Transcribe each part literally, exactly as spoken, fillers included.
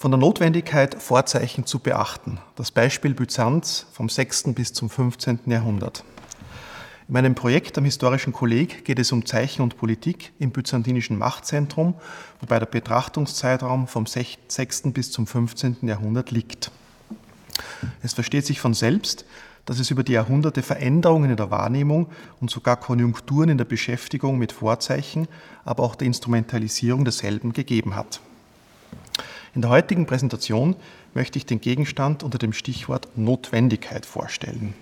Von der Notwendigkeit, Vorzeichen zu beachten. Das Beispiel Byzanz vom sechsten bis zum fünfzehnten Jahrhundert. In meinem Projekt am Historischen Kolleg geht es um Zeichen und Politik im byzantinischen Machtzentrum, wobei der Betrachtungszeitraum vom sechsten bis zum fünfzehnten Jahrhundert liegt. Es versteht sich von selbst, dass es über die Jahrhunderte Veränderungen in der Wahrnehmung und sogar Konjunkturen in der Beschäftigung mit Vorzeichen, aber auch der Instrumentalisierung derselben gegeben hat. In der heutigen Präsentation möchte ich den Gegenstand unter dem Stichwort Notwendigkeit vorstellen.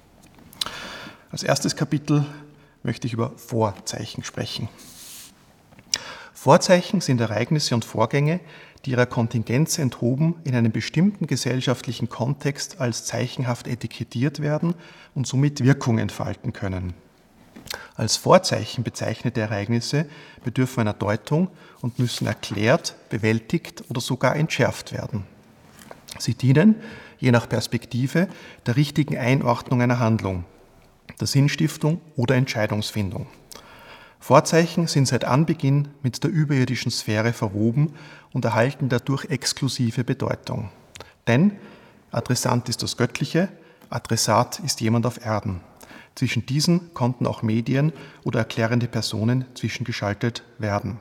Als erstes Kapitel möchte ich über Vorzeichen sprechen. Vorzeichen sind Ereignisse und Vorgänge, die ihrer Kontingenz enthoben in einem bestimmten gesellschaftlichen Kontext als zeichenhaft etikettiert werden und somit Wirkung entfalten können. Als Vorzeichen bezeichnete Ereignisse bedürfen einer Deutung und müssen erklärt, bewältigt oder sogar entschärft werden. Sie dienen, je nach Perspektive, der richtigen Einordnung einer Handlung, der Sinnstiftung oder Entscheidungsfindung. Vorzeichen sind seit Anbeginn mit der überirdischen Sphäre verwoben und erhalten dadurch exklusive Bedeutung. Denn Adressant ist das Göttliche, Adressat ist jemand auf Erden. Zwischen diesen konnten auch Medien oder erklärende Personen zwischengeschaltet werden.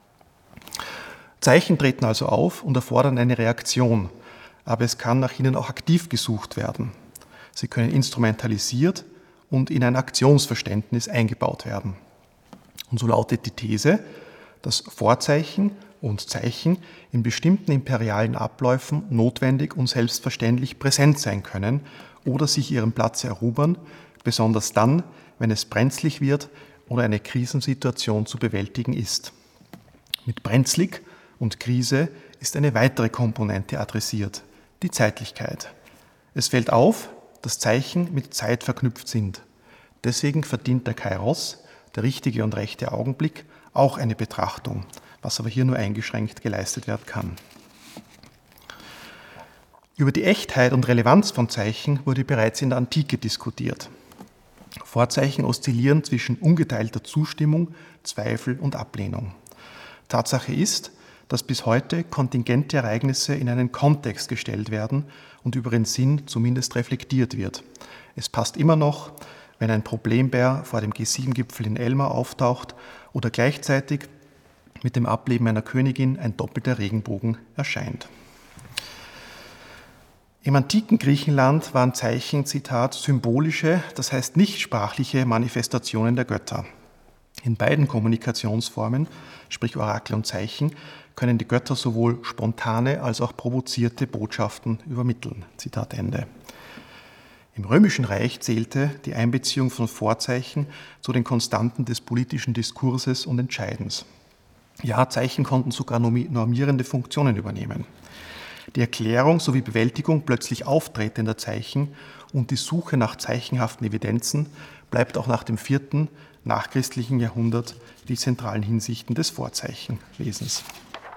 Zeichen treten also auf und erfordern eine Reaktion, aber es kann nach ihnen auch aktiv gesucht werden. Sie können instrumentalisiert und in ein Aktionsverständnis eingebaut werden. Und so lautet die These, dass Vorzeichen und Zeichen in bestimmten imperialen Abläufen notwendig und selbstverständlich präsent sein können oder sich ihren Platz erobern, besonders dann, wenn es brenzlig wird oder eine Krisensituation zu bewältigen ist. Mit brenzlig und Krise ist eine weitere Komponente adressiert, die Zeitlichkeit. Es fällt auf, dass Zeichen mit Zeit verknüpft sind. Deswegen verdient der Kairos, der richtige und rechte Augenblick, auch eine Betrachtung, was aber hier nur eingeschränkt geleistet werden kann. Über die Echtheit und Relevanz von Zeichen wurde bereits in der Antike diskutiert. Vorzeichen oszillieren zwischen ungeteilter Zustimmung, Zweifel und Ablehnung. Tatsache ist, dass bis heute kontingente Ereignisse in einen Kontext gestellt werden und über den Sinn zumindest reflektiert wird. Es passt immer noch, wenn ein Problembär vor dem G sieben Gipfel in Elmau auftaucht oder gleichzeitig mit dem Ableben einer Königin ein doppelter Regenbogen erscheint. Im antiken Griechenland waren Zeichen, Zitat, symbolische, das heißt nicht sprachliche Manifestationen der Götter. In beiden Kommunikationsformen, sprich Orakel und Zeichen, können die Götter sowohl spontane als auch provozierte Botschaften übermitteln. Zitat Ende. Im Römischen Reich zählte die Einbeziehung von Vorzeichen zu den Konstanten des politischen Diskurses und Entscheidens. Ja, Zeichen konnten sogar normierende Funktionen übernehmen. Die Erklärung sowie Bewältigung plötzlich auftretender Zeichen und die Suche nach zeichenhaften Evidenzen bleibt auch nach dem vierten nachchristlichen Jahrhundert die zentralen Hinsichten des Vorzeichenwesens.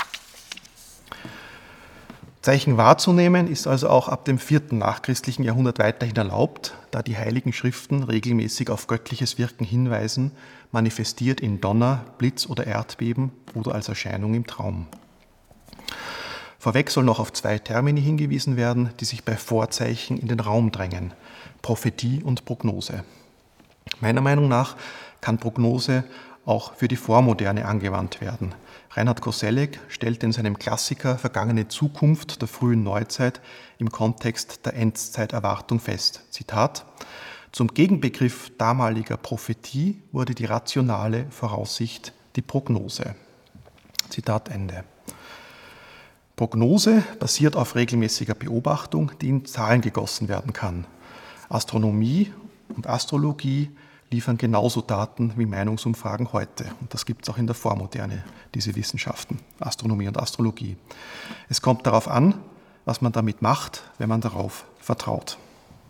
Zeichen wahrzunehmen ist also auch ab dem vierten nachchristlichen Jahrhundert weiterhin erlaubt, da die Heiligen Schriften regelmäßig auf göttliches Wirken hinweisen, manifestiert in Donner, Blitz oder Erdbeben oder als Erscheinung im Traum. Vorweg soll noch auf zwei Termini hingewiesen werden, die sich bei Vorzeichen in den Raum drängen: Prophetie und Prognose. Meiner Meinung nach kann Prognose auch für die Vormoderne angewandt werden. Reinhard Koselleck stellte in seinem Klassiker Vergangene Zukunft der frühen Neuzeit im Kontext der Endzeiterwartung fest. Zitat: Zum Gegenbegriff damaliger Prophetie wurde die rationale Voraussicht die Prognose. Zitat Ende. Prognose basiert auf regelmäßiger Beobachtung, die in Zahlen gegossen werden kann. Astronomie und Astrologie liefern genauso Daten wie Meinungsumfragen heute. Und das gibt es auch in der Vormoderne, diese Wissenschaften, Astronomie und Astrologie. Es kommt darauf an, was man damit macht, wenn man darauf vertraut.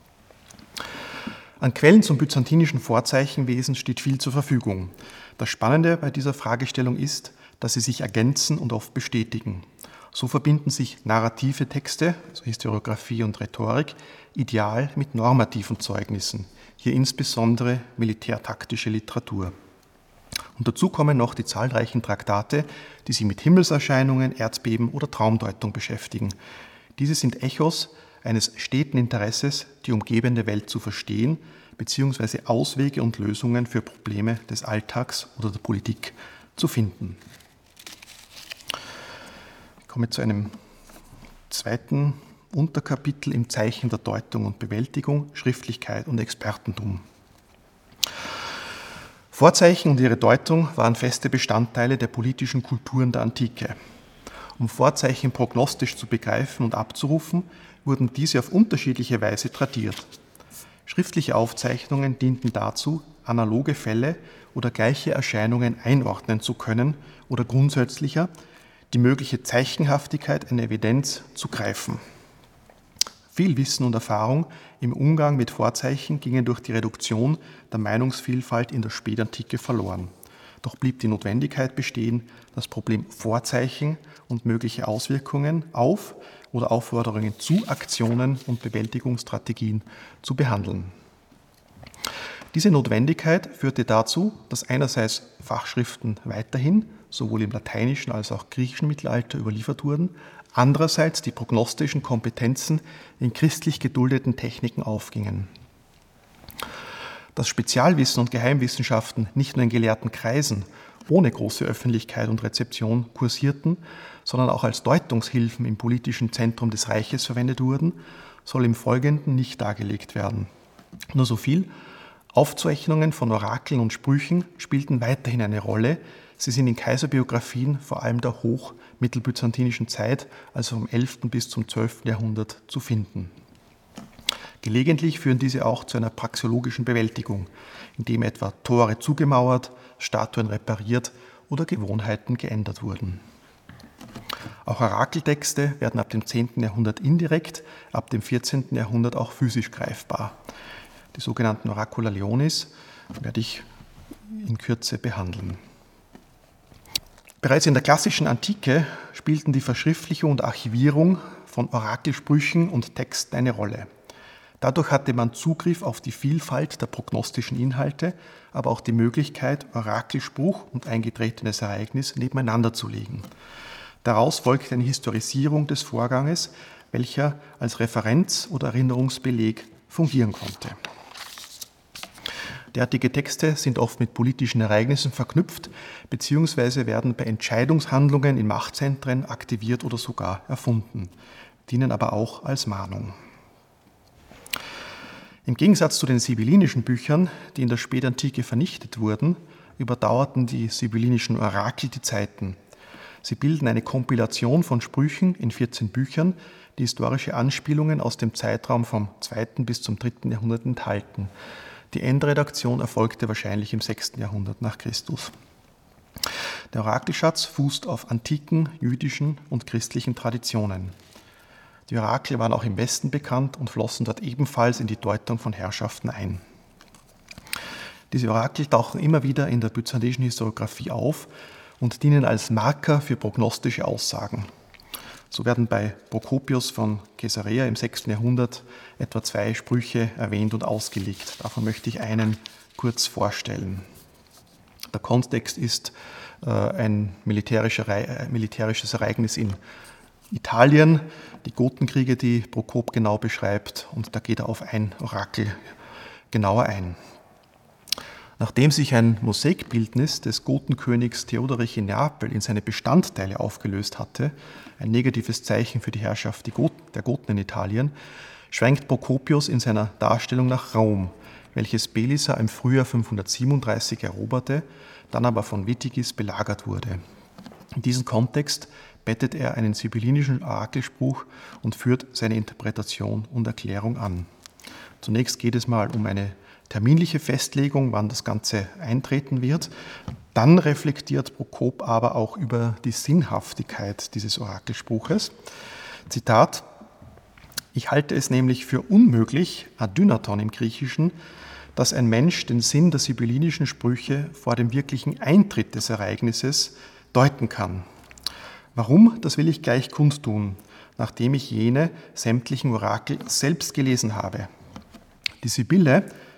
An Quellen zum byzantinischen Vorzeichenwesen steht viel zur Verfügung. Das Spannende bei dieser Fragestellung ist, dass sie sich ergänzen und oft bestätigen. So verbinden sich narrative Texte, also Historiographie und Rhetorik, ideal mit normativen Zeugnissen, hier insbesondere militärtaktische Literatur. Und dazu kommen noch die zahlreichen Traktate, die sich mit Himmelserscheinungen, Erdbeben oder Traumdeutung beschäftigen. Diese sind Echos eines steten Interesses, die umgebende Welt zu verstehen, beziehungsweise Auswege und Lösungen für Probleme des Alltags oder der Politik zu finden. Ich komme zu einem zweiten Unterkapitel im Zeichen der Deutung und Bewältigung, Schriftlichkeit und Expertentum. Vorzeichen und ihre Deutung waren feste Bestandteile der politischen Kulturen der Antike. Um Vorzeichen prognostisch zu begreifen und abzurufen, wurden diese auf unterschiedliche Weise tradiert. Schriftliche Aufzeichnungen dienten dazu, analoge Fälle oder gleiche Erscheinungen einordnen zu können oder grundsätzlicher die mögliche Zeichenhaftigkeit einer Evidenz zu greifen. Viel Wissen und Erfahrung im Umgang mit Vorzeichen gingen durch die Reduktion der Meinungsvielfalt in der Spätantike verloren. Doch blieb die Notwendigkeit bestehen, das Problem Vorzeichen und mögliche Auswirkungen auf oder Aufforderungen zu Aktionen und Bewältigungsstrategien zu behandeln. Diese Notwendigkeit führte dazu, dass einerseits Fachschriften weiterhin sowohl im lateinischen als auch griechischen Mittelalter überliefert wurden, andererseits die prognostischen Kompetenzen in christlich geduldeten Techniken aufgingen. Dass Spezialwissen und Geheimwissenschaften nicht nur in gelehrten Kreisen ohne große Öffentlichkeit und Rezeption kursierten, sondern auch als Deutungshilfen im politischen Zentrum des Reiches verwendet wurden, soll im Folgenden nicht dargelegt werden. Nur so viel: Aufzeichnungen von Orakeln und Sprüchen spielten weiterhin eine Rolle. Sie sind in Kaiserbiografien vor allem der hochmittelbyzantinischen Zeit, also vom elften bis zum zwölften Jahrhundert, zu finden. Gelegentlich führen diese auch zu einer praxeologischen Bewältigung, indem etwa Tore zugemauert, Statuen repariert oder Gewohnheiten geändert wurden. Auch Orakeltexte werden ab dem zehnten Jahrhundert indirekt, ab dem vierzehnten Jahrhundert auch physisch greifbar. Die sogenannten Oracula Leonis werde ich in Kürze behandeln. Bereits in der klassischen Antike spielten die Verschriftlichung und Archivierung von Orakelsprüchen und Texten eine Rolle. Dadurch hatte man Zugriff auf die Vielfalt der prognostischen Inhalte, aber auch die Möglichkeit, Orakelspruch und eingetretenes Ereignis nebeneinander zu legen. Daraus folgte eine Historisierung des Vorganges, welcher als Referenz oder Erinnerungsbeleg fungieren konnte. Derartige Texte sind oft mit politischen Ereignissen verknüpft bzw. werden bei Entscheidungshandlungen in Machtzentren aktiviert oder sogar erfunden, dienen aber auch als Mahnung. Im Gegensatz zu den sibyllinischen Büchern, die in der Spätantike vernichtet wurden, überdauerten die sibyllinischen Orakel die Zeiten. Sie bilden eine Kompilation von Sprüchen in vierzehn Büchern, die historische Anspielungen aus dem Zeitraum vom zweiten bis zum dritten Jahrhundert enthalten. Die Endredaktion erfolgte wahrscheinlich im sechsten Jahrhundert nach Christus. Der Orakelschatz fußt auf antiken, jüdischen und christlichen Traditionen. Die Orakel waren auch im Westen bekannt und flossen dort ebenfalls in die Deutung von Herrschaften ein. Diese Orakel tauchen immer wieder in der byzantinischen Historiographie auf und dienen als Marker für prognostische Aussagen. So werden bei Prokopius von Caesarea im sechsten Jahrhundert etwa zwei Sprüche erwähnt und ausgelegt. Davon möchte ich einen kurz vorstellen. Der Kontext ist äh, ein militärischer, äh, militärisches Ereignis in Italien, die Gotenkriege, die Prokop genau beschreibt, und da geht er auf ein Orakel genauer ein. Nachdem sich ein Mosaikbildnis des Gotenkönigs Theoderich in Neapel in seine Bestandteile aufgelöst hatte, ein negatives Zeichen für die Herrschaft der Goten in Italien, schwenkt Prokopius in seiner Darstellung nach Rom, welches Belisa im Frühjahr fünfhundertsiebenunddreißig eroberte, dann aber von Witigis belagert wurde. In diesem Kontext bettet er einen sibyllinischen Orakelspruch und führt seine Interpretation und Erklärung an. Zunächst geht es mal um eine terminliche Festlegung, wann das Ganze eintreten wird. Dann reflektiert Prokop aber auch über die Sinnhaftigkeit dieses Orakelspruches. Zitat: Ich halte es nämlich für unmöglich, adynaton im Griechischen, dass ein Mensch den Sinn der sibyllinischen Sprüche vor dem wirklichen Eintritt des Ereignisses deuten kann. Warum, das will ich gleich kundtun, nachdem ich jene sämtlichen Orakel selbst gelesen habe. Die Sibylle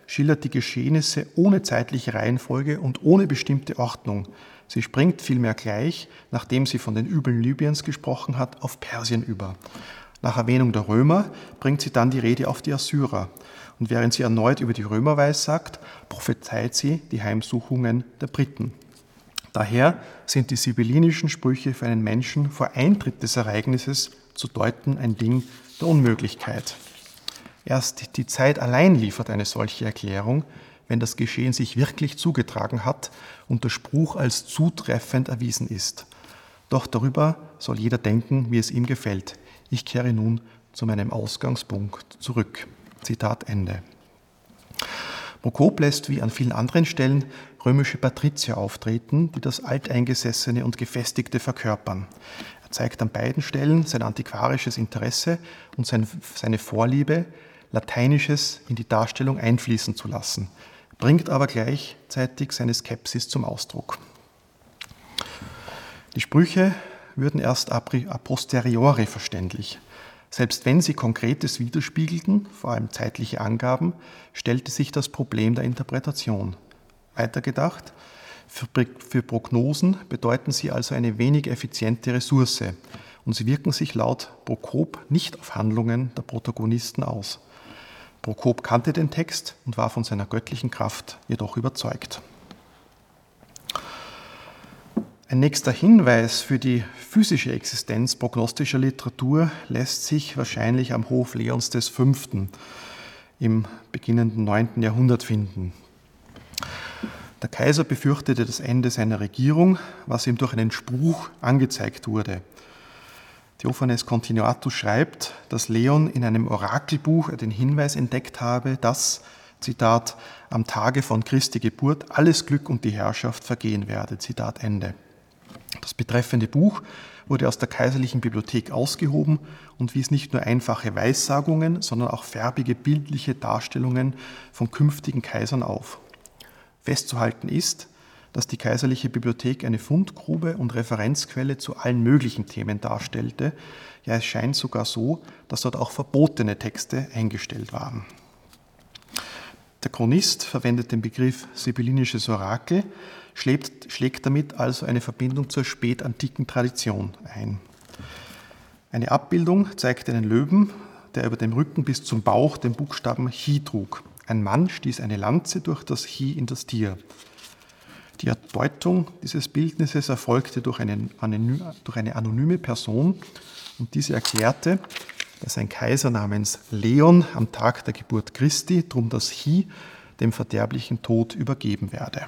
schildert die Geschehnisse ohne zeitliche Reihenfolge und ohne bestimmte Ordnung. Sie springt vielmehr gleich, nachdem sie von den Übeln Libyens gesprochen hat, auf Persien über. Nach Erwähnung der Römer bringt sie dann die Rede auf die Assyrer. Und während sie erneut über die Römer weissagt, prophezeit sie die Heimsuchungen der Briten. Daher sind die sibyllinischen Sprüche für einen Menschen vor Eintritt des Ereignisses zu deuten ein Ding der Unmöglichkeit. Erst die Zeit allein liefert eine solche Erklärung, wenn das Geschehen sich wirklich zugetragen hat und der Spruch als zutreffend erwiesen ist. Doch darüber soll jeder denken, wie es ihm gefällt. Ich kehre nun zu meinem Ausgangspunkt zurück. Zitat Ende. Prokop lässt wie an vielen anderen Stellen römische Patrizier auftreten, die das Alteingesessene und Gefestigte verkörpern. Er zeigt an beiden Stellen sein antiquarisches Interesse und sein, seine Vorliebe, Lateinisches in die Darstellung einfließen zu lassen, bringt aber gleichzeitig seine Skepsis zum Ausdruck. Die Sprüche würden erst a posteriori verständlich. Selbst wenn sie Konkretes widerspiegelten, vor allem zeitliche Angaben, stellte sich das Problem der Interpretation. Weitergedacht, für, für Prognosen bedeuten sie also eine wenig effiziente Ressource und sie wirken sich laut Prokop nicht auf Handlungen der Protagonisten aus. Prokop kannte den Text und war von seiner göttlichen Kraft jedoch überzeugt. Ein nächster Hinweis für die physische Existenz prognostischer Literatur lässt sich wahrscheinlich am Hof Leons des Fünften im beginnenden neunten Jahrhundert finden. Der Kaiser befürchtete das Ende seiner Regierung, was ihm durch einen Spruch angezeigt wurde. Theophanes Continuatus schreibt, dass Leon in einem Orakelbuch den Hinweis entdeckt habe, dass, Zitat, am Tage von Christi Geburt alles Glück und die Herrschaft vergehen werde. Zitat Ende. Das betreffende Buch wurde aus der kaiserlichen Bibliothek ausgehoben und wies nicht nur einfache Weissagungen, sondern auch färbige bildliche Darstellungen von künftigen Kaisern auf. Festzuhalten ist, dass die kaiserliche Bibliothek eine Fundgrube und Referenzquelle zu allen möglichen Themen darstellte. Ja, es scheint sogar so, dass dort auch verbotene Texte eingestellt waren. Der Chronist verwendet den Begriff sibyllinisches Orakel, schlägt, schlägt damit also eine Verbindung zur spätantiken Tradition ein. Eine Abbildung zeigt einen Löwen, der über dem Rücken bis zum Bauch den Buchstaben Chi trug. Ein Mann stieß eine Lanze durch das Chi in das Tier. Die Erdeutung dieses Bildnisses erfolgte durch eine, durch eine anonyme Person und diese erklärte, dass ein Kaiser namens Leon am Tag der Geburt Christi, drum das Chi, dem verderblichen Tod übergeben werde.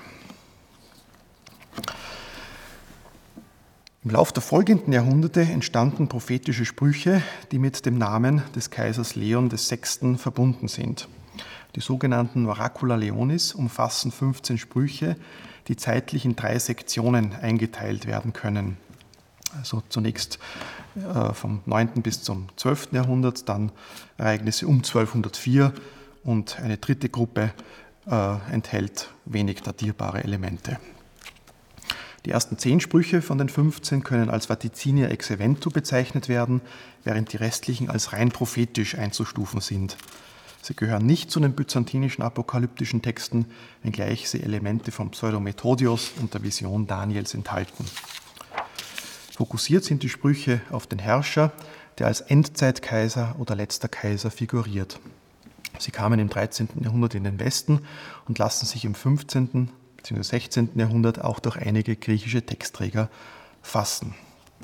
Im Lauf der folgenden Jahrhunderte entstanden prophetische Sprüche, die mit dem Namen des Kaisers Leon des Sechsten verbunden sind. Die sogenannten Oracula Leonis umfassen fünfzehn Sprüche, die zeitlich in drei Sektionen eingeteilt werden können. Also zunächst äh, vom neunten bis zum zwölften Jahrhundert, dann Ereignisse um zwölfhundertvier und eine dritte Gruppe äh, enthält wenig datierbare Elemente. Die ersten zehn Sprüche von den fünfzehn können als Vaticinia ex eventu bezeichnet werden, während die restlichen als rein prophetisch einzustufen sind. Sie gehören nicht zu den byzantinischen apokalyptischen Texten, wenngleich sie Elemente von Pseudo-Methodios und der Vision Daniels enthalten. Fokussiert sind die Sprüche auf den Herrscher, der als Endzeitkaiser oder letzter Kaiser figuriert. Sie kamen im dreizehnten Jahrhundert in den Westen und lassen sich im fünfzehnten bzw. sechzehnten Jahrhundert auch durch einige griechische Textträger fassen.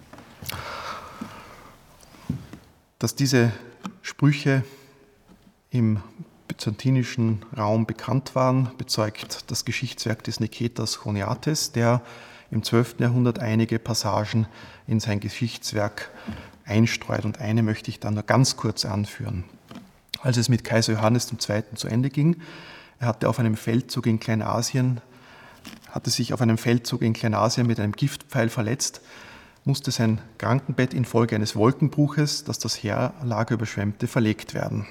Dass diese Sprüche im byzantinischen Raum bekannt waren, bezeugt das Geschichtswerk des Niketas Choniates, der im zwölften Jahrhundert einige Passagen in sein Geschichtswerk einstreut. Und eine möchte ich dann nur ganz kurz anführen. Als es mit Kaiser Johannes der Zweite zu Ende ging, er hatte auf einem Feldzug in Kleinasien, hatte sich auf einem Feldzug in Kleinasien mit einem Giftpfeil verletzt, musste sein Krankenbett infolge eines Wolkenbruches, das das Heerlager überschwemmte, verlegt werden.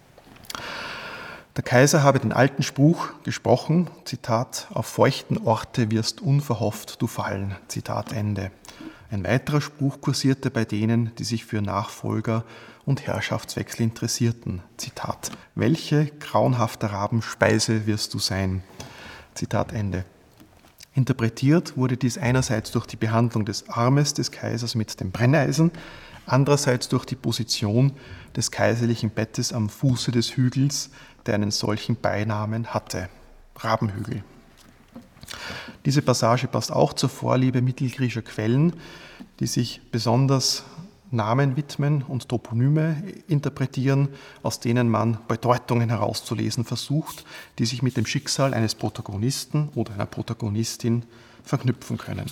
Der Kaiser habe den alten Spruch gesprochen, Zitat, auf feuchten Orte wirst unverhofft du fallen, Zitat Ende. Ein weiterer Spruch kursierte bei denen, die sich für Nachfolger und Herrschaftswechsel interessierten. Zitat: Welche grauenhafte Rabenspeise wirst du sein? Zitat Ende. Interpretiert wurde dies einerseits durch die Behandlung des Armes des Kaisers mit dem Brenneisen, andererseits durch die Position des kaiserlichen Bettes am Fuße des Hügels, der einen solchen Beinamen hatte: Rabenhügel. Diese Passage passt auch zur Vorliebe mittelgriechischer Quellen, die sich besonders Namen widmen und Toponyme interpretieren, aus denen man Bedeutungen herauszulesen versucht, die sich mit dem Schicksal eines Protagonisten oder einer Protagonistin verknüpfen können.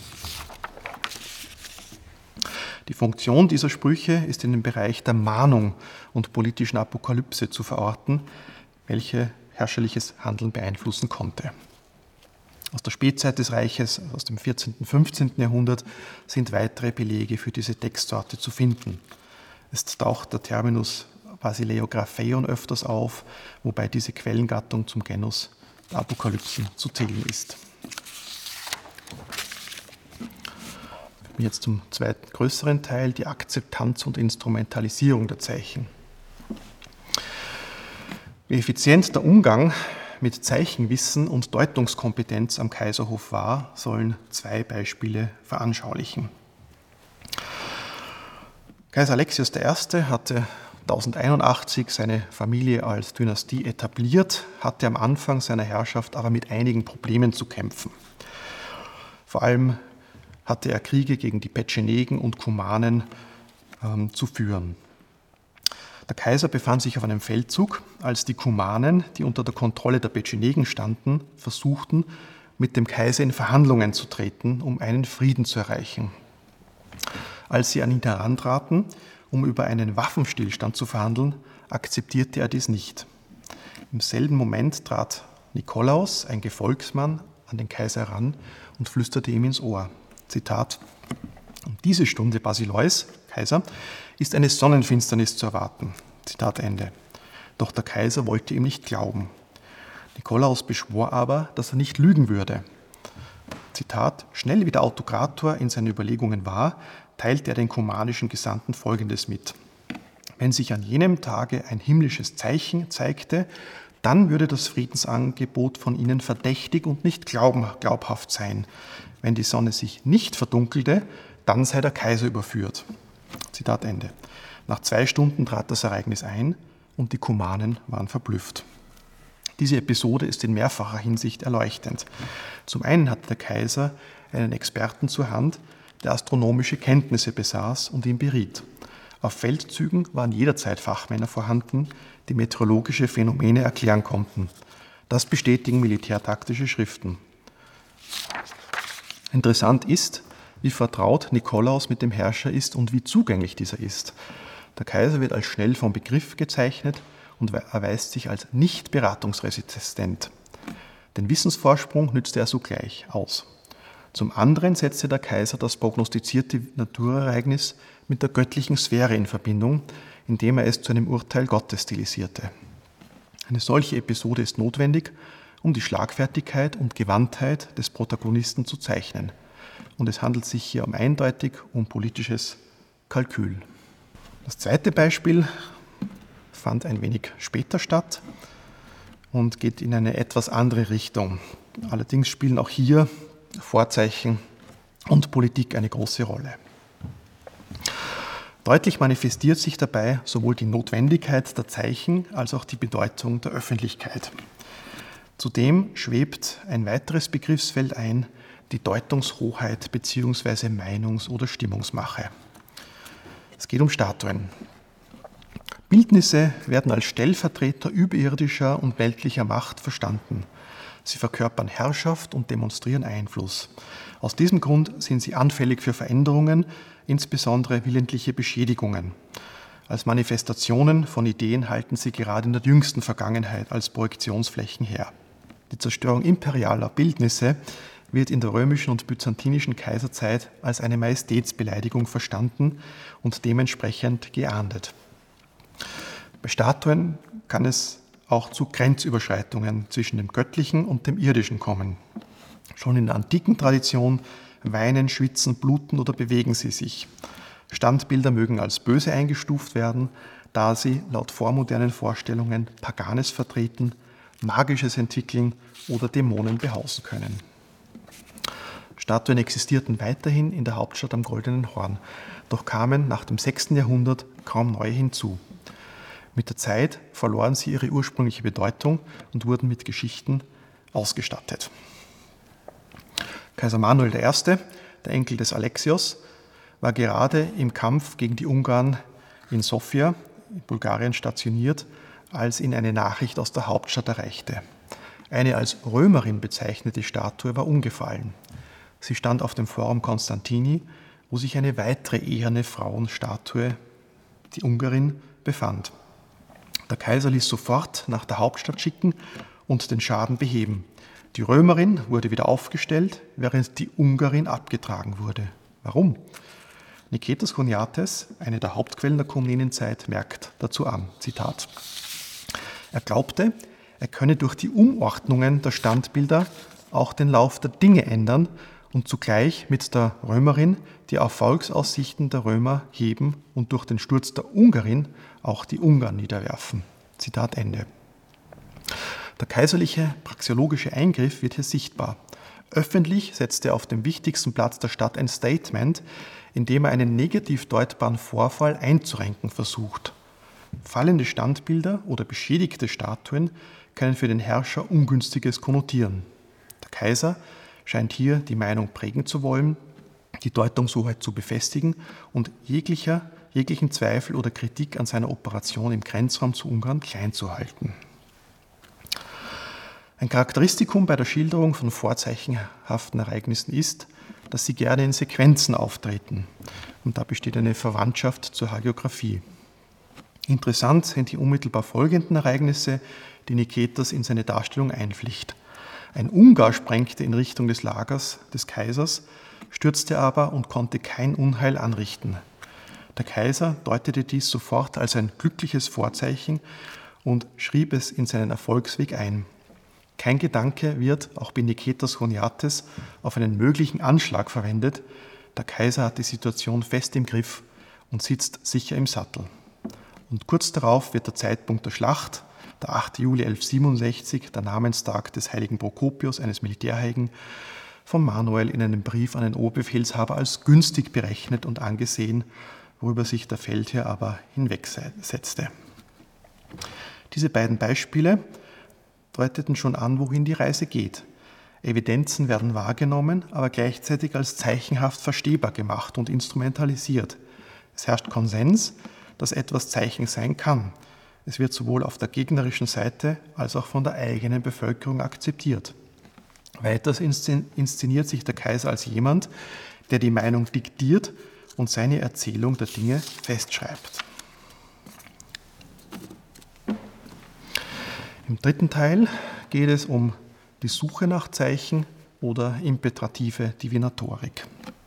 Die Funktion dieser Sprüche ist in den Bereich der Mahnung und politischen Apokalypse zu verorten, welche herrscherliches Handeln beeinflussen konnte. Aus der Spätzeit des Reiches, aus dem vierzehnten, fünfzehnten Jahrhundert, sind weitere Belege für diese Textsorte zu finden. Es taucht der Terminus Basileographeion öfters auf, wobei diese Quellengattung zum Genus der Apokalypsen zu zählen ist. Jetzt zum zweiten größeren Teil, die Akzeptanz und Instrumentalisierung der Zeichen. Wie effizient der Umgang mit Zeichenwissen und Deutungskompetenz am Kaiserhof war, sollen zwei Beispiele veranschaulichen. Kaiser Alexios der Erste hatte tausendeinundachtzig seine Familie als Dynastie etabliert, hatte am Anfang seiner Herrschaft aber mit einigen Problemen zu kämpfen. Vor allem hatte er Kriege gegen die Petschenegen und Kumanen ähm, zu führen. Der Kaiser befand sich auf einem Feldzug, als die Kumanen, die unter der Kontrolle der Petschenegen standen, versuchten, mit dem Kaiser in Verhandlungen zu treten, um einen Frieden zu erreichen. Als sie an ihn herantraten, um über einen Waffenstillstand zu verhandeln, akzeptierte er dies nicht. Im selben Moment trat Nikolaos, ein Gefolgsmann, an den Kaiser heran und flüsterte ihm ins Ohr. Zitat: Um diese Stunde, Basileus, Kaiser, ist eine Sonnenfinsternis zu erwarten. Zitat Ende. Doch der Kaiser wollte ihm nicht glauben. Nikolaos beschwor aber, dass er nicht lügen würde. Zitat: Schnell wie der Autokrator in seinen Überlegungen war, teilte er den kumanischen Gesandten Folgendes mit: Wenn sich an jenem Tage ein himmlisches Zeichen zeigte, dann würde das Friedensangebot von ihnen verdächtig und nicht glaubhaft sein. Wenn die Sonne sich nicht verdunkelte, dann sei der Kaiser überführt. Zitat Ende. Nach zwei Stunden trat das Ereignis ein und die Kumanen waren verblüfft. Diese Episode ist in mehrfacher Hinsicht erleuchtend. Zum einen hatte der Kaiser einen Experten zur Hand, der astronomische Kenntnisse besaß und ihn beriet. Auf Feldzügen waren jederzeit Fachmänner vorhanden, die meteorologische Phänomene erklären konnten. Das bestätigen militärtaktische Schriften. Interessant ist, wie vertraut Nikolaos mit dem Herrscher ist und wie zugänglich dieser ist. Der Kaiser wird als schnell vom Begriff gezeichnet und erweist sich als nicht beratungsresistent. Den Wissensvorsprung nützte er sogleich aus. Zum anderen setzte der Kaiser das prognostizierte Naturereignis mit der göttlichen Sphäre in Verbindung, indem er es zu einem Urteil Gottes stilisierte. Eine solche Episode ist notwendig, um die Schlagfertigkeit und Gewandtheit des Protagonisten zu zeichnen. Und es handelt sich hier um eindeutig um politisches Kalkül. Das zweite Beispiel fand ein wenig später statt und geht in eine etwas andere Richtung. Allerdings spielen auch hier Vorzeichen und Politik eine große Rolle. Deutlich manifestiert sich dabei sowohl die Notwendigkeit der Zeichen als auch die Bedeutung der Öffentlichkeit. Zudem schwebt ein weiteres Begriffsfeld ein, die Deutungshoheit bzw. Meinungs- oder Stimmungsmache. Es geht um Statuen. Bildnisse werden als Stellvertreter überirdischer und weltlicher Macht verstanden. Sie verkörpern Herrschaft und demonstrieren Einfluss. Aus diesem Grund sind sie anfällig für Veränderungen, insbesondere willentliche Beschädigungen. Als Manifestationen von Ideen halten sie gerade in der jüngsten Vergangenheit als Projektionsflächen her. Die Zerstörung imperialer Bildnisse wird in der römischen und byzantinischen Kaiserzeit als eine Majestätsbeleidigung verstanden und dementsprechend geahndet. Bei Statuen kann es auch zu Grenzüberschreitungen zwischen dem Göttlichen und dem Irdischen kommen. Schon in der antiken Tradition weinen, schwitzen, bluten oder bewegen sie sich. Standbilder mögen als böse eingestuft werden, da sie laut vormodernen Vorstellungen Paganes vertreten, Magisches entwickeln oder Dämonen behausen können. Statuen existierten weiterhin in der Hauptstadt am Goldenen Horn, doch kamen nach dem sechsten Jahrhundert kaum neue hinzu. Mit der Zeit verloren sie ihre ursprüngliche Bedeutung und wurden mit Geschichten ausgestattet. Kaiser Manuel der Erste., der Enkel des Alexios, war gerade im Kampf gegen die Ungarn in Sofia, in Bulgarien, stationiert, als ihn eine Nachricht aus der Hauptstadt erreichte. Eine als Römerin bezeichnete Statue war umgefallen. Sie stand auf dem Forum Constantini, wo sich eine weitere eherne Frauenstatue, die Ungarin, befand. Der Kaiser ließ sofort nach der Hauptstadt schicken und den Schaden beheben. Die Römerin wurde wieder aufgestellt, während die Ungarin abgetragen wurde. Warum? Niketas Choniates, eine der Hauptquellen der Komnenenzeit, merkt dazu an, Zitat: Er glaubte, er könne durch die Umordnungen der Standbilder auch den Lauf der Dinge ändern und zugleich mit der Römerin die Erfolgsaussichten der Römer heben und durch den Sturz der Ungarin auch die Ungarn niederwerfen. Zitat Ende. Der kaiserliche praxeologische Eingriff wird hier sichtbar. Öffentlich setzte er auf dem wichtigsten Platz der Stadt ein Statement, in dem er einen negativ deutbaren Vorfall einzurenken versucht. Fallende Standbilder oder beschädigte Statuen können für den Herrscher Ungünstiges konnotieren. Der Kaiser scheint hier die Meinung prägen zu wollen, die Deutungshoheit zu befestigen und jeglicher, jeglichen Zweifel oder Kritik an seiner Operation im Grenzraum zu Ungarn klein zu halten. Ein Charakteristikum bei der Schilderung von vorzeichenhaften Ereignissen ist, dass sie gerne in Sequenzen auftreten. Und da besteht eine Verwandtschaft zur Hagiografie. Interessant sind die unmittelbar folgenden Ereignisse, die Niketas in seine Darstellung einflicht. Ein Ungar sprengte in Richtung des Lagers des Kaisers, stürzte aber und konnte kein Unheil anrichten. Der Kaiser deutete dies sofort als ein glückliches Vorzeichen und schrieb es in seinen Erfolgsweg ein. Kein Gedanke wird, auch bei Niketas Choniates, auf einen möglichen Anschlag verwendet. Der Kaiser hat die Situation fest im Griff und sitzt sicher im Sattel. Und kurz darauf wird der Zeitpunkt der Schlacht, der achte Juli elfhundertsiebenundsechzig, der Namenstag des heiligen Prokopius, eines Militärhelden, von Manuel in einem Brief an den Oberbefehlshaber als günstig berechnet und angesehen, worüber sich der Feldherr aber hinwegsetzte. Diese beiden Beispiele deuteten schon an, wohin die Reise geht. Evidenzen werden wahrgenommen, aber gleichzeitig als zeichenhaft verstehbar gemacht und instrumentalisiert. Es herrscht Konsens, dass etwas Zeichen sein kann. Es wird sowohl auf der gegnerischen Seite als auch von der eigenen Bevölkerung akzeptiert. Weiters inszeniert sich der Kaiser als jemand, der die Meinung diktiert und seine Erzählung der Dinge festschreibt. Im dritten Teil geht es um die Suche nach Zeichen oder impetrative Divinatorik.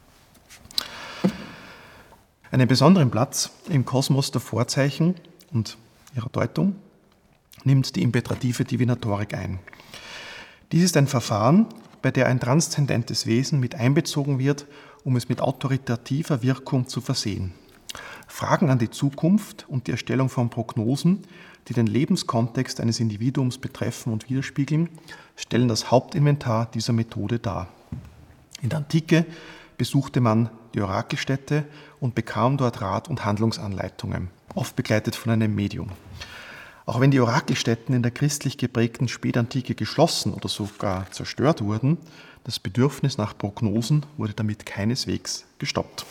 Einen besonderen Platz im Kosmos der Vorzeichen und ihrer Deutung nimmt die impetrative Divinatorik ein. Dies ist ein Verfahren, bei der ein transzendentes Wesen mit einbezogen wird, um es mit autoritativer Wirkung zu versehen. Fragen an die Zukunft und die Erstellung von Prognosen, die den Lebenskontext eines Individuums betreffen und widerspiegeln, stellen das Hauptinventar dieser Methode dar. In der Antike besuchte man die Orakelstätte und bekam dort Rat und Handlungsanleitungen, oft begleitet von einem Medium. Auch wenn die Orakelstätten in der christlich geprägten Spätantike geschlossen oder sogar zerstört wurden, das Bedürfnis nach Prognosen wurde damit keineswegs gestoppt.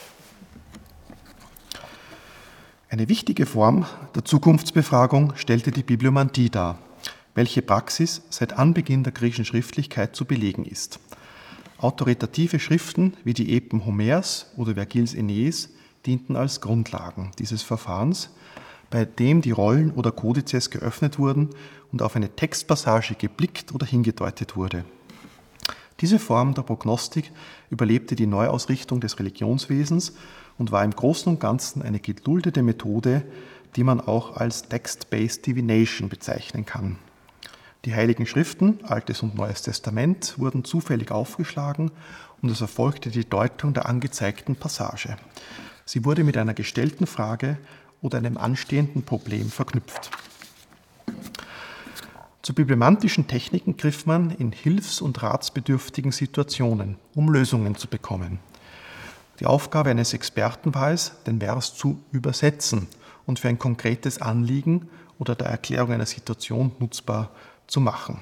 Eine wichtige Form der Zukunftsbefragung stellte die Bibliomantie dar, welche Praxis seit Anbeginn der griechischen Schriftlichkeit zu belegen ist. Autoritative Schriften wie die Epen Homers oder Vergils Aeneis dienten als Grundlagen dieses Verfahrens, bei dem die Rollen oder Kodizes geöffnet wurden und auf eine Textpassage geblickt oder hingedeutet wurde. Diese Form der Prognostik überlebte die Neuausrichtung des Religionswesens und war im Großen und Ganzen eine geduldete Methode, die man auch als Text-Based Divination bezeichnen kann. Die Heiligen Schriften, Altes und Neues Testament, wurden zufällig aufgeschlagen und es erfolgte die Deutung der angezeigten Passage. Sie wurde mit einer gestellten Frage oder einem anstehenden Problem verknüpft. Zu bibliomantischen Techniken griff man in hilfs- und ratsbedürftigen Situationen, um Lösungen zu bekommen. Die Aufgabe eines Experten war es, den Vers zu übersetzen und für ein konkretes Anliegen oder der Erklärung einer Situation nutzbar zu machen.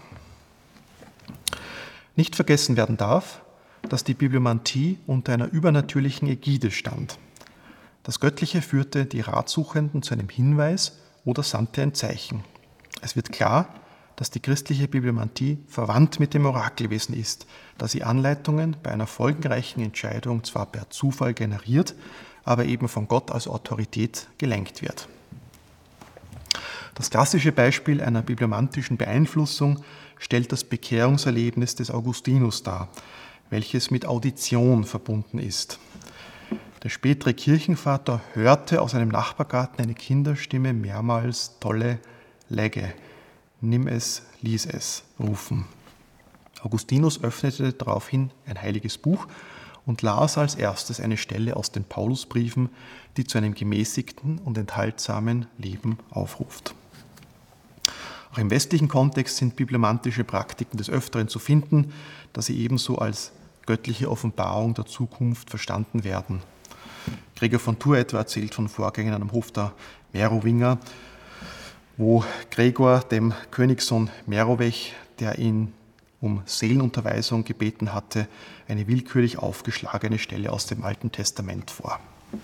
Nicht vergessen werden darf, dass die Bibliomantie unter einer übernatürlichen Ägide stand. Das Göttliche führte die Ratsuchenden zu einem Hinweis oder sandte ein Zeichen. Es wird klar, dass die christliche Bibliomantie verwandt mit dem Orakelwesen ist, da sie Anleitungen bei einer folgenreichen Entscheidung zwar per Zufall generiert, aber eben von Gott als Autorität gelenkt wird. Das klassische Beispiel einer bibliomantischen Beeinflussung stellt das Bekehrungserlebnis des Augustinus dar, welches mit Audition verbunden ist. Der spätere Kirchenvater hörte aus einem Nachbargarten eine Kinderstimme mehrmals tolle Legge, nimm es, lies es, rufen. Augustinus öffnete daraufhin ein heiliges Buch und las als erstes eine Stelle aus den Paulusbriefen, die zu einem gemäßigten und enthaltsamen Leben aufruft. Auch im westlichen Kontext sind bibliomantische Praktiken des Öfteren zu finden, da sie ebenso als göttliche Offenbarung der Zukunft verstanden werden. Gregor von Tours etwa erzählt von Vorgängen am Hof der Merowinger, wo Gregor dem Königssohn Merowech, der ihn um Seelenunterweisung gebeten hatte, eine willkürlich aufgeschlagene Stelle aus dem Alten Testament vor.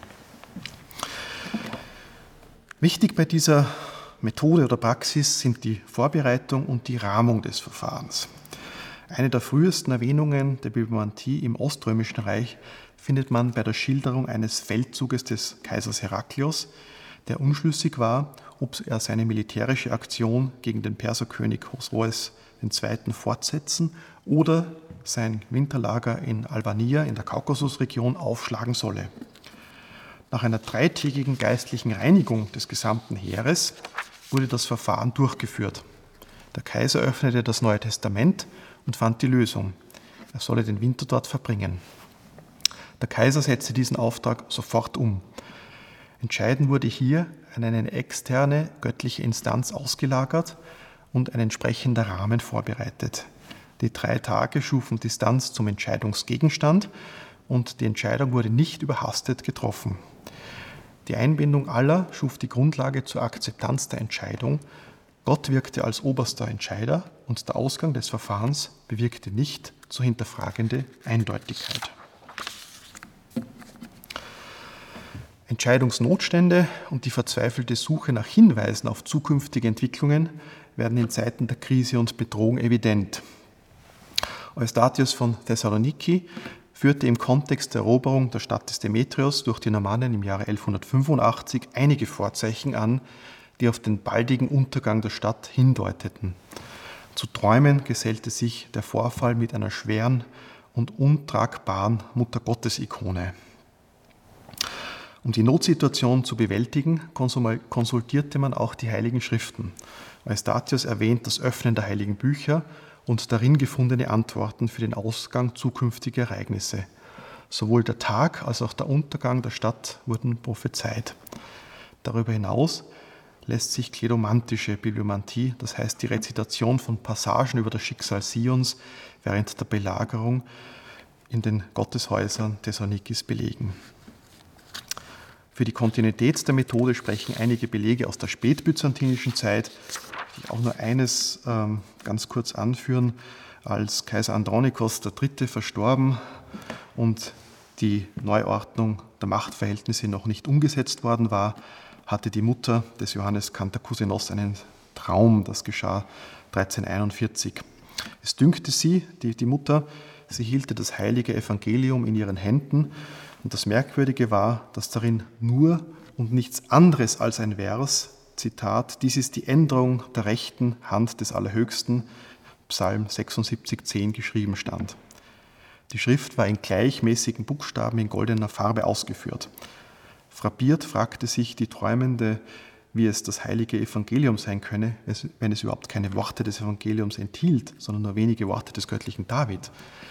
Wichtig bei dieser Methode oder Praxis sind die Vorbereitung und die Rahmung des Verfahrens. Eine der frühesten Erwähnungen der Bibliomantie im Oströmischen Reich findet man bei der Schilderung eines Feldzuges des Kaisers Heraklios, der unschlüssig war, ob er seine militärische Aktion gegen den Perserkönig Chosroes der Zweite. Fortsetzen oder sein Winterlager in Albania in der Kaukasusregion aufschlagen solle. Nach einer dreitägigen geistlichen Reinigung des gesamten Heeres wurde das Verfahren durchgeführt. Der Kaiser öffnete das Neue Testament und fand die Lösung. Er solle den Winter dort verbringen. Der Kaiser setzte diesen Auftrag sofort um. Entscheidend wurde hier an eine externe göttliche Instanz ausgelagert und ein entsprechender Rahmen vorbereitet. Die drei Tage schufen Distanz zum Entscheidungsgegenstand und die Entscheidung wurde nicht überhastet getroffen. Die Einbindung aller schuf die Grundlage zur Akzeptanz der Entscheidung. Gott wirkte als oberster Entscheider und der Ausgang des Verfahrens bewirkte nicht zu hinterfragende Eindeutigkeit. Entscheidungsnotstände und die verzweifelte Suche nach Hinweisen auf zukünftige Entwicklungen werden in Zeiten der Krise und Bedrohung evident. Eustathius von Thessaloniki führte im Kontext der Eroberung der Stadt des Demetrios durch die Normannen im Jahre elfhundertfünfundachtzig einige Vorzeichen an, die auf den baldigen Untergang der Stadt hindeuteten. Zu Träumen gesellte sich der Vorfall mit einer schweren und untragbaren Muttergottes-Ikone. Um die Notsituation zu bewältigen, konsultierte man auch die Heiligen Schriften. Eustathius erwähnt das Öffnen der heiligen Bücher und darin gefundene Antworten für den Ausgang zukünftiger Ereignisse. Sowohl der Tag als auch der Untergang der Stadt wurden prophezeit. Darüber hinaus lässt sich kledomantische Bibliomantie, das heißt die Rezitation von Passagen über das Schicksal Sions während der Belagerung in den Gotteshäusern Thessalonikis belegen. Für die Kontinuität der Methode sprechen einige Belege aus der spätbyzantinischen Zeit, die auch nur eines ähm, ganz kurz anführen. Als Kaiser Andronikos der Dritte verstorben und die Neuordnung der Machtverhältnisse noch nicht umgesetzt worden war, hatte die Mutter des Johannes Kantakusenos einen Traum, das geschah dreizehnhunderteinundvierzig. Es dünkte sie, die, die Mutter, sie hielte das heilige Evangelium in ihren Händen und das Merkwürdige war, dass darin nur und nichts anderes als ein Vers, Zitat, dies ist die Änderung der rechten Hand des Allerhöchsten, Psalm sechsundsiebzig, zehn geschrieben stand. Die Schrift war in gleichmäßigen Buchstaben in goldener Farbe ausgeführt. Frappiert fragte sich die Träumende, wie es das heilige Evangelium sein könne, wenn es überhaupt keine Worte des Evangeliums enthielt, sondern nur wenige Worte des göttlichen David.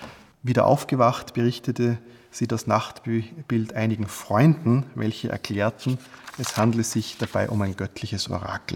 Wieder aufgewacht berichtete sie das Nachtbild einigen Freunden, welche erklärten, es handle sich dabei um ein göttliches Orakel.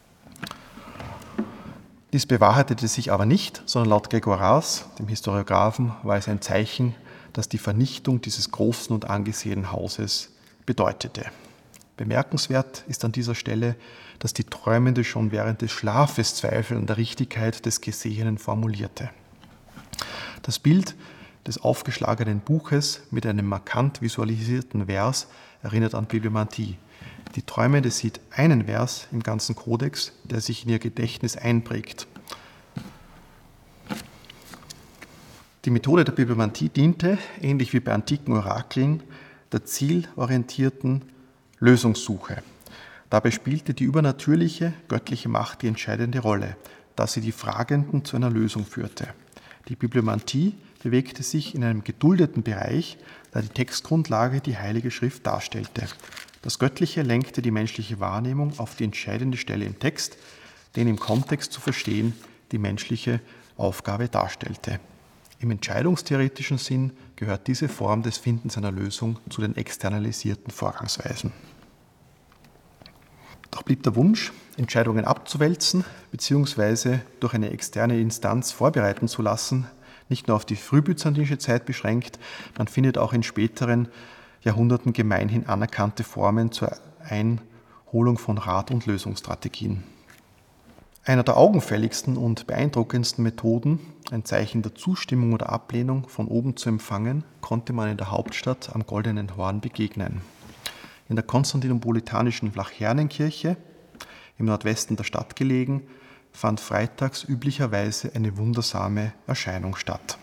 Dies bewahrheitete sich aber nicht, sondern laut Gregoras, dem Historiographen, war es ein Zeichen, das die Vernichtung dieses großen und angesehenen Hauses bedeutete. Bemerkenswert ist an dieser Stelle, dass die Träumende schon während des Schlafes Zweifel an der Richtigkeit des Gesehenen formulierte. Das Bild des aufgeschlagenen Buches mit einem markant visualisierten Vers erinnert an Bibliomantie. Die Träumende sieht einen Vers im ganzen Kodex, der sich in ihr Gedächtnis einprägt. Die Methode der Bibliomantie diente, ähnlich wie bei antiken Orakeln, der zielorientierten Lösungssuche. Dabei spielte die übernatürliche, göttliche Macht die entscheidende Rolle, da sie die Fragenden zu einer Lösung führte. Die Bibliomantie bewegte sich in einem geduldeten Bereich, da die Textgrundlage die Heilige Schrift darstellte. Das Göttliche lenkte die menschliche Wahrnehmung auf die entscheidende Stelle im Text, den im Kontext zu verstehen die menschliche Aufgabe darstellte. Im entscheidungstheoretischen Sinn gehört diese Form des Findens einer Lösung zu den externalisierten Vorgangsweisen. Doch blieb der Wunsch, Entscheidungen abzuwälzen bzw. durch eine externe Instanz vorbereiten zu lassen, nicht nur auf die frühbyzantinische Zeit beschränkt, man findet auch in späteren Jahrhunderten gemeinhin anerkannte Formen zur Einholung von Rat- und Lösungsstrategien. Einer der augenfälligsten und beeindruckendsten Methoden, ein Zeichen der Zustimmung oder Ablehnung von oben zu empfangen, konnte man in der Hauptstadt am Goldenen Horn begegnen. In der konstantinopolitanischen Vlachernenkirche, im Nordwesten der Stadt gelegen, fand freitags üblicherweise eine wundersame Erscheinung statt.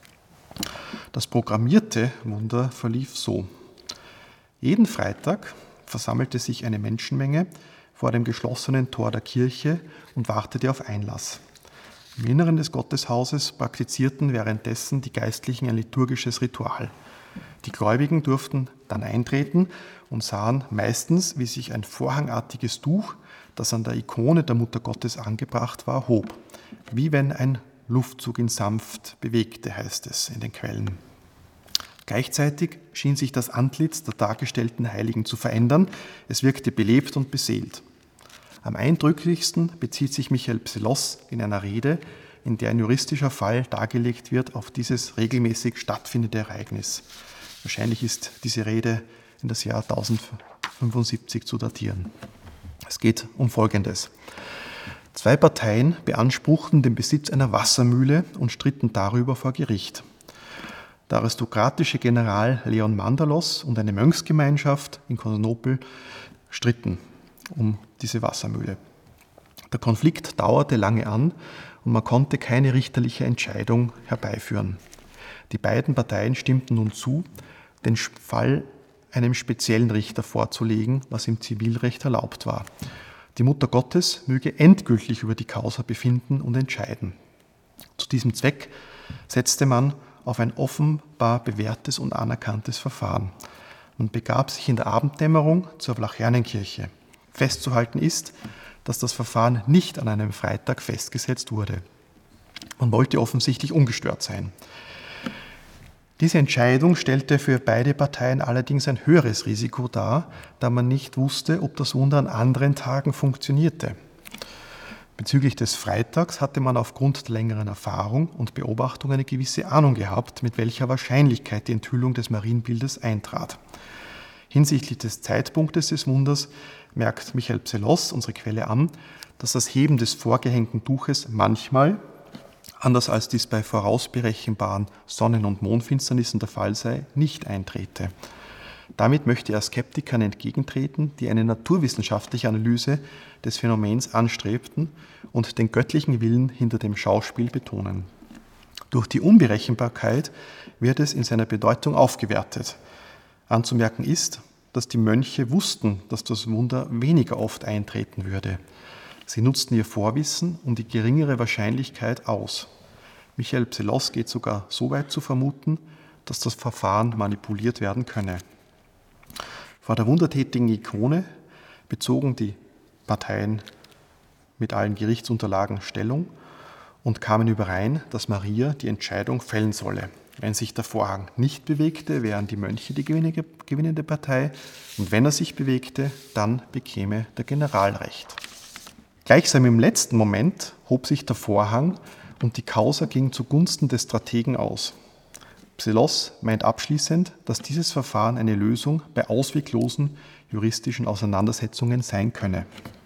Das programmierte Wunder verlief so. Jeden Freitag versammelte sich eine Menschenmenge vor dem geschlossenen Tor der Kirche und wartete auf Einlass. Im Inneren des Gotteshauses praktizierten währenddessen die Geistlichen ein liturgisches Ritual. Die Gläubigen durften dann eintreten und sahen meistens, wie sich ein vorhangartiges Tuch, das an der Ikone der Mutter Gottes angebracht war, hob. Wie wenn ein Luftzug ihn sanft bewegte, heißt es in den Quellen. Gleichzeitig schien sich das Antlitz der dargestellten Heiligen zu verändern. Es wirkte belebt und beseelt. Am eindrücklichsten bezieht sich Michael Psellos in einer Rede, in der ein juristischer Fall dargelegt wird auf dieses regelmäßig stattfindende Ereignis. Wahrscheinlich ist diese Rede in das Jahr tausendfünfundsiebzig zu datieren. Es geht um Folgendes. Zwei Parteien beanspruchten den Besitz einer Wassermühle und stritten darüber vor Gericht. Der aristokratische General Leon Mandalos und eine Mönchsgemeinschaft in Konstantinopel stritten um diese Wassermühle. Der Konflikt dauerte lange an und man konnte keine richterliche Entscheidung herbeiführen. Die beiden Parteien stimmten nun zu, den Fall einem speziellen Richter vorzulegen, was im Zivilrecht erlaubt war. Die Mutter Gottes möge endgültig über die Causa befinden und entscheiden. Zu diesem Zweck setzte man auf ein offenbar bewährtes und anerkanntes Verfahren. Man begab sich in der Abenddämmerung zur Vlachernenkirche. Festzuhalten ist, dass das Verfahren nicht an einem Freitag festgesetzt wurde. Man wollte offensichtlich ungestört sein. Diese Entscheidung stellte für beide Parteien allerdings ein höheres Risiko dar, da man nicht wusste, ob das Wunder an anderen Tagen funktionierte. Bezüglich des Freitags hatte man aufgrund der längeren Erfahrung und Beobachtung eine gewisse Ahnung gehabt, mit welcher Wahrscheinlichkeit die Enthüllung des Marienbildes eintrat. Hinsichtlich des Zeitpunktes des Wunders merkt Michael Psellos, unsere Quelle, an, dass das Heben des vorgehängten Tuches manchmal, anders als dies bei vorausberechenbaren Sonnen- und Mondfinsternissen der Fall sei, nicht eintrete. Damit möchte er Skeptikern entgegentreten, die eine naturwissenschaftliche Analyse des Phänomens anstrebten und den göttlichen Willen hinter dem Schauspiel betonen. Durch die Unberechenbarkeit wird es in seiner Bedeutung aufgewertet. Anzumerken ist, dass die Mönche wussten, dass das Wunder weniger oft eintreten würde. Sie nutzten ihr Vorwissen um die geringere Wahrscheinlichkeit aus. Michael Psellos geht sogar so weit zu vermuten, dass das Verfahren manipuliert werden könne. Vor der wundertätigen Ikone bezogen die Parteien mit allen Gerichtsunterlagen Stellung und kamen überein, dass Maria die Entscheidung fällen solle. Wenn sich der Vorhang nicht bewegte, wären die Mönche die gewinnende Partei, und wenn er sich bewegte, dann bekäme der General Recht. Gleichsam im letzten Moment hob sich der Vorhang und die Causa ging zugunsten des Strategen aus. Psellos meint abschließend, dass dieses Verfahren eine Lösung bei ausweglosen juristischen Auseinandersetzungen sein könne.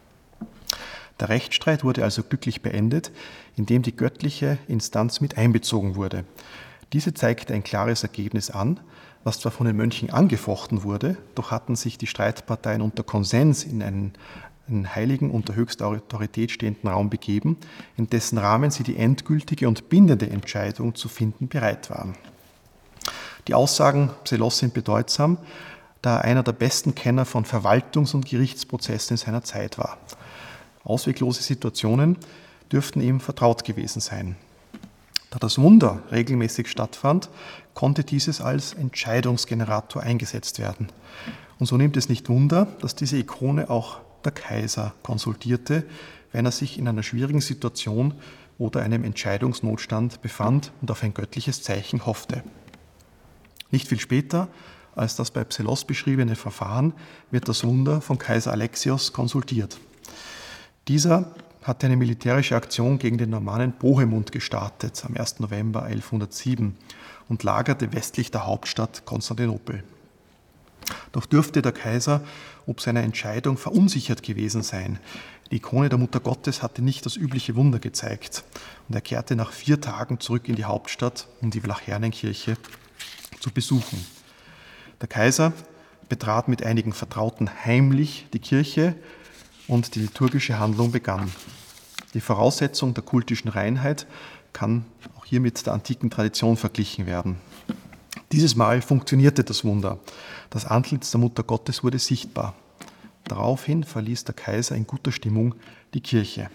Der Rechtsstreit wurde also glücklich beendet, indem die göttliche Instanz mit einbezogen wurde. Diese zeigte ein klares Ergebnis an, was zwar von den Mönchen angefochten wurde, doch hatten sich die Streitparteien unter Konsens in einen, einen heiligen, unter höchster Autorität stehenden Raum begeben, in dessen Rahmen sie die endgültige und bindende Entscheidung zu finden bereit waren. Die Aussagen Psellos sind bedeutsam, da er einer der besten Kenner von Verwaltungs- und Gerichtsprozessen in seiner Zeit war. Ausweglose Situationen dürften ihm vertraut gewesen sein. Da das Wunder regelmäßig stattfand, konnte dieses als Entscheidungsgenerator eingesetzt werden. Und so nimmt es nicht Wunder, dass diese Ikone auch der Kaiser konsultierte, wenn er sich in einer schwierigen Situation oder einem Entscheidungsnotstand befand und auf ein göttliches Zeichen hoffte. Nicht viel später, als das bei Psellos beschriebene Verfahren, wird das Wunder von Kaiser Alexios konsultiert. Dieser hatte eine militärische Aktion gegen den Normannen Bohemund gestartet am ersten November elfhundertsieben und lagerte westlich der Hauptstadt Konstantinopel. Doch dürfte der Kaiser ob seiner Entscheidung verunsichert gewesen sein. Die Ikone der Mutter Gottes hatte nicht das übliche Wunder gezeigt und er kehrte nach vier Tagen zurück in die Hauptstadt, um die Vlachernenkirche zu besuchen. Der Kaiser betrat mit einigen Vertrauten heimlich die Kirche und die liturgische Handlung begann. Die Voraussetzung der kultischen Reinheit kann auch hier mit der antiken Tradition verglichen werden. Dieses Mal funktionierte das Wunder. Das Antlitz der Mutter Gottes wurde sichtbar. Daraufhin verließ der Kaiser in guter Stimmung die Kirche.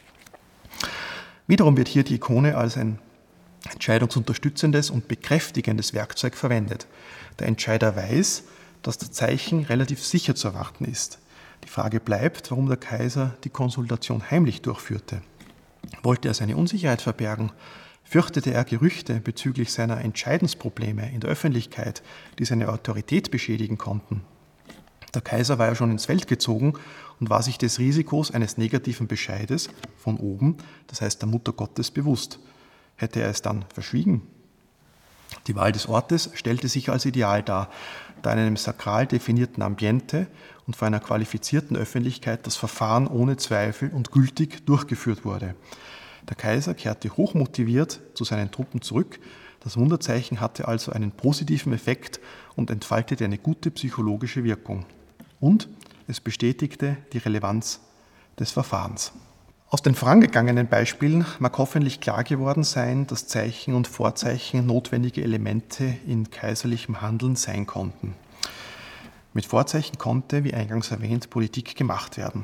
Wiederum wird hier die Ikone als ein entscheidungsunterstützendes und bekräftigendes Werkzeug verwendet. Der Entscheider weiß, dass das Zeichen relativ sicher zu erwarten ist. Die Frage bleibt, warum der Kaiser die Konsultation heimlich durchführte. Wollte er seine Unsicherheit verbergen? Fürchtete er Gerüchte bezüglich seiner Entscheidensprobleme in der Öffentlichkeit, die seine Autorität beschädigen konnten? Der Kaiser war ja schon ins Feld gezogen und war sich des Risikos eines negativen Bescheides von oben, das heißt der Mutter Gottes, bewusst. Hätte er es dann verschwiegen? Die Wahl des Ortes stellte sich als ideal dar, da in einem sakral definierten Ambiente und vor einer qualifizierten Öffentlichkeit das Verfahren ohne Zweifel und gültig durchgeführt wurde. Der Kaiser kehrte hochmotiviert zu seinen Truppen zurück. Das Wunderzeichen hatte also einen positiven Effekt und entfaltete eine gute psychologische Wirkung. Und es bestätigte die Relevanz des Verfahrens. Aus den vorangegangenen Beispielen mag hoffentlich klar geworden sein, dass Zeichen und Vorzeichen notwendige Elemente in kaiserlichem Handeln sein konnten. Mit Vorzeichen konnte, wie eingangs erwähnt, Politik gemacht werden.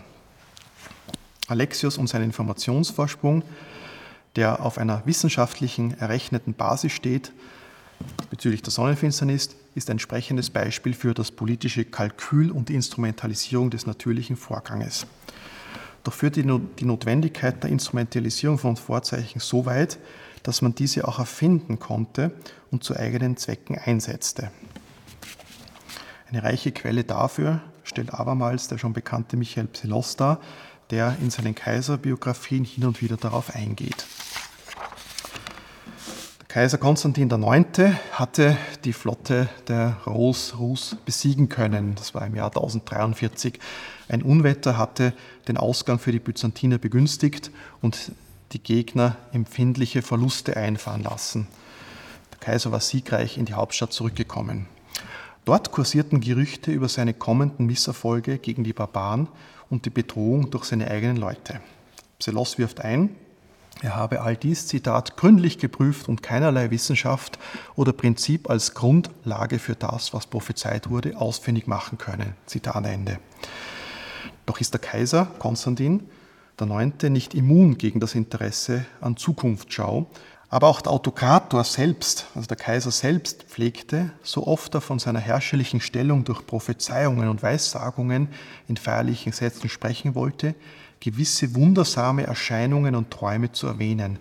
Alexios und sein Informationsvorsprung, der auf einer wissenschaftlichen errechneten Basis steht, bezüglich der Sonnenfinsternis, ist ein entsprechendes Beispiel für das politische Kalkül und die Instrumentalisierung des natürlichen Vorganges. Doch führte die Notwendigkeit der Instrumentalisierung von Vorzeichen so weit, dass man diese auch erfinden konnte und zu eigenen Zwecken einsetzte. Eine reiche Quelle dafür stellt abermals der schon bekannte Michael Psellos dar, der in seinen Kaiserbiografien hin und wieder darauf eingeht. Der Kaiser Konstantin der Neunte hatte die Flotte der Rus, Rus besiegen können. Das war im Jahr tausenddreiundvierzig. Ein Unwetter hatte den Ausgang für die Byzantiner begünstigt und die Gegner empfindliche Verluste einfahren lassen. Der Kaiser war siegreich in die Hauptstadt zurückgekommen. Dort kursierten Gerüchte über seine kommenden Misserfolge gegen die Barbaren und die Bedrohung durch seine eigenen Leute. Psellos wirft ein, er habe all dies, Zitat, gründlich geprüft und keinerlei Wissenschaft oder Prinzip als Grundlage für das, was prophezeit wurde, ausfindig machen können. Zitat Ende. Doch ist der Kaiser Konstantin der Neunte nicht immun gegen das Interesse an Zukunftsschau. Aber auch der Autokrator selbst, also der Kaiser selbst, pflegte, so oft er von seiner herrscherlichen Stellung durch Prophezeiungen und Weissagungen in feierlichen Sätzen sprechen wollte, gewisse wundersame Erscheinungen und Träume zu erwähnen.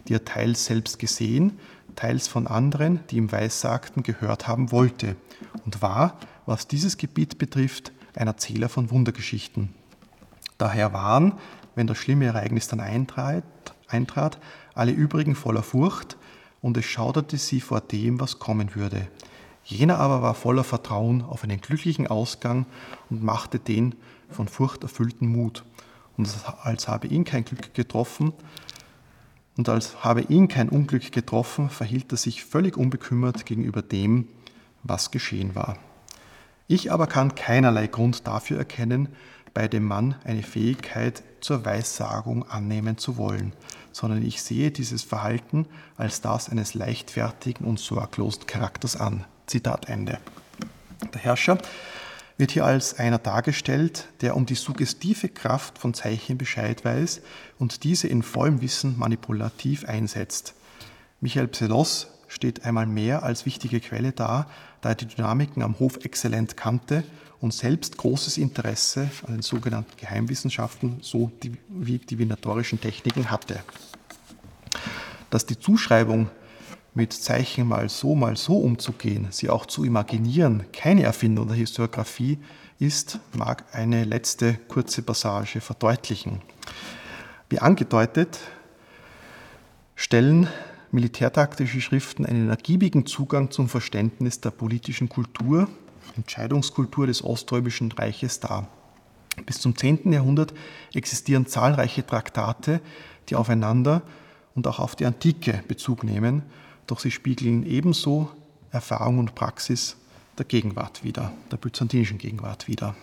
die er teils selbst gesehen, teils von anderen, die ihm Weissagten, gehört haben wollte und war, was dieses Gebiet betrifft, ein Erzähler von Wundergeschichten. Daher waren, wenn das schlimme Ereignis dann eintrat, eintrat, alle übrigen voller Furcht und es schauderte sie vor dem, was kommen würde. Jener aber war voller Vertrauen auf einen glücklichen Ausgang und machte den von Furcht erfüllten Mut. Und als habe ihn kein Glück getroffen, und als habe ihn kein Unglück getroffen, verhielt er sich völlig unbekümmert gegenüber dem, was geschehen war. Ich aber kann keinerlei Grund dafür erkennen, bei dem Mann eine Fähigkeit zur Weissagung annehmen zu wollen, sondern ich sehe dieses Verhalten als das eines leichtfertigen und sorglosen Charakters an. Zitat Ende. Der Herrscher wird hier als einer dargestellt, der um die suggestive Kraft von Zeichen Bescheid weiß und diese in vollem Wissen manipulativ einsetzt. Michael Psellos steht einmal mehr als wichtige Quelle da, da er die Dynamiken am Hof exzellent kannte und selbst großes Interesse an den sogenannten Geheimwissenschaften so wie divinatorischen Techniken hatte. Dass die Zuschreibung, mit Zeichen mal so, mal so umzugehen, sie auch zu imaginieren, keine Erfindung der Historiographie ist, mag eine letzte kurze Passage verdeutlichen. Wie angedeutet, stellen militärtaktische Schriften einen ergiebigen Zugang zum Verständnis der politischen Kultur, Entscheidungskultur des Oströmischen Reiches dar. Bis zum zehnten Jahrhundert existieren zahlreiche Traktate, die aufeinander und auch auf die Antike Bezug nehmen, doch sie spiegeln ebenso Erfahrung und Praxis der Gegenwart wider, der byzantinischen Gegenwart wider.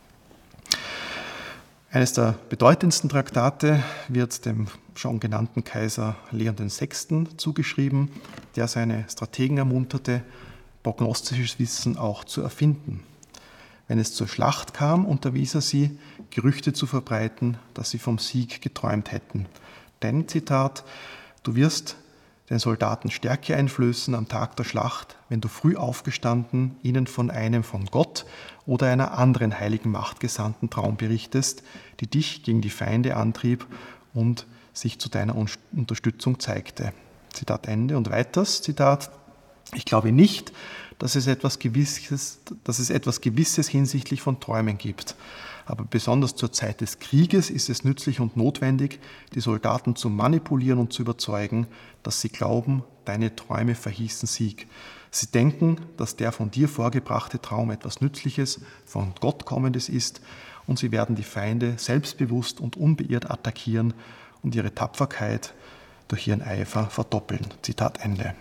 Eines der bedeutendsten Traktate wird dem schon genannten Kaiser Leon der Sechste. zugeschrieben, der seine Strategen ermunterte, prognostisches Wissen auch zu erfinden. Wenn es zur Schlacht kam, unterwies er sie, Gerüchte zu verbreiten, dass sie vom Sieg geträumt hätten. Denn, Zitat, du wirst den Soldaten Stärke einflößen am Tag der Schlacht, wenn du früh aufgestanden ihnen von einem von Gott oder einer anderen heiligen Macht gesandten Traum berichtest, die dich gegen die Feinde antrieb und sich zu deiner Unterstützung zeigte. Zitat Ende. Und weiters, Zitat, ich glaube nicht, dass es etwas Gewisses, dass es etwas Gewisses hinsichtlich von Träumen gibt. Aber besonders zur Zeit des Krieges ist es nützlich und notwendig, die Soldaten zu manipulieren und zu überzeugen, dass sie glauben, deine Träume verhießen Sieg. Sie denken, dass der von dir vorgebrachte Traum etwas Nützliches, von Gott kommendes ist, und sie werden die Feinde selbstbewusst und unbeirrt attackieren und ihre Tapferkeit durch ihren Eifer verdoppeln. Zitat Ende.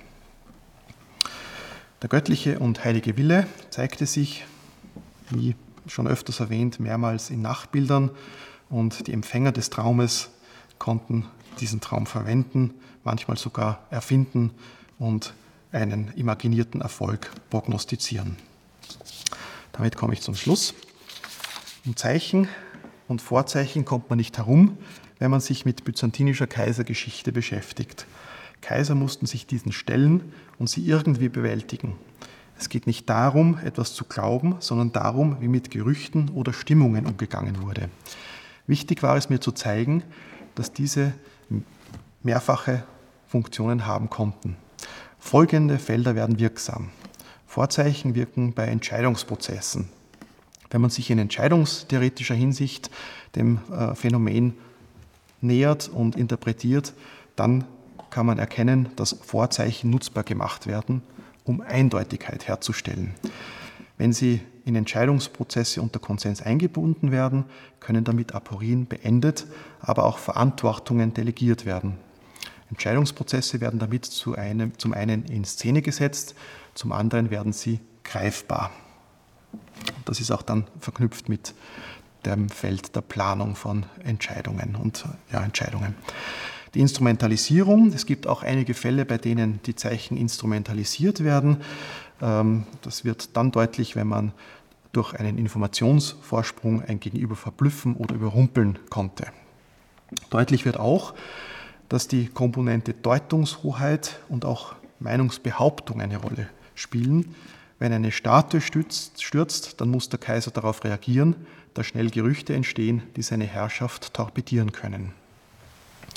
Der göttliche und heilige Wille zeigte sich, wie schon öfters erwähnt, mehrmals in Nachtbildern, und die Empfänger des Traumes konnten diesen Traum verwenden, manchmal sogar erfinden und einen imaginierten Erfolg prognostizieren. Damit komme ich zum Schluss. Um Zeichen und Vorzeichen kommt man nicht herum, wenn man sich mit byzantinischer Kaisergeschichte beschäftigt. Kaiser mussten sich diesen stellen und sie irgendwie bewältigen. Es geht nicht darum, etwas zu glauben, sondern darum, wie mit Gerüchten oder Stimmungen umgegangen wurde. Wichtig war es mir zu zeigen, dass diese mehrfache Funktionen haben konnten. Folgende Felder werden wirksam. Vorzeichen wirken bei Entscheidungsprozessen. Wenn man sich in entscheidungstheoretischer Hinsicht dem äh, Phänomen nähert und interpretiert, dann kann man erkennen, dass Vorzeichen nutzbar gemacht werden, um Eindeutigkeit herzustellen. Wenn sie in Entscheidungsprozesse unter Konsens eingebunden werden, können damit Aporien beendet, aber auch Verantwortungen delegiert werden. Entscheidungsprozesse werden damit zu einem, zum einen in Szene gesetzt, zum anderen werden sie greifbar. Das ist auch dann verknüpft mit dem Feld der Planung von Entscheidungen und ja, Entscheidungen. Die Instrumentalisierung, es gibt auch einige Fälle, bei denen die Zeichen instrumentalisiert werden. Das wird dann deutlich, wenn man durch einen Informationsvorsprung ein Gegenüber verblüffen oder überrumpeln konnte. Deutlich wird auch, dass die Komponente Deutungshoheit und auch Meinungsbehauptung eine Rolle spielen. Wenn eine Statue stürzt, stürzt, dann muss der Kaiser darauf reagieren, da schnell Gerüchte entstehen, die seine Herrschaft torpedieren können.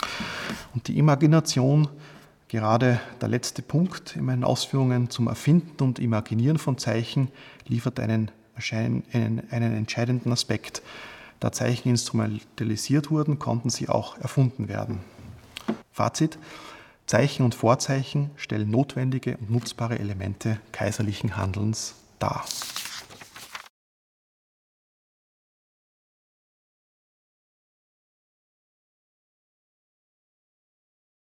Und die Imagination, gerade der letzte Punkt in meinen Ausführungen zum Erfinden und Imaginieren von Zeichen, liefert einen, einen, einen entscheidenden Aspekt. Da Zeichen instrumentalisiert wurden, konnten sie auch erfunden werden. Fazit: Zeichen und Vorzeichen stellen notwendige und nutzbare Elemente kaiserlichen Handelns dar.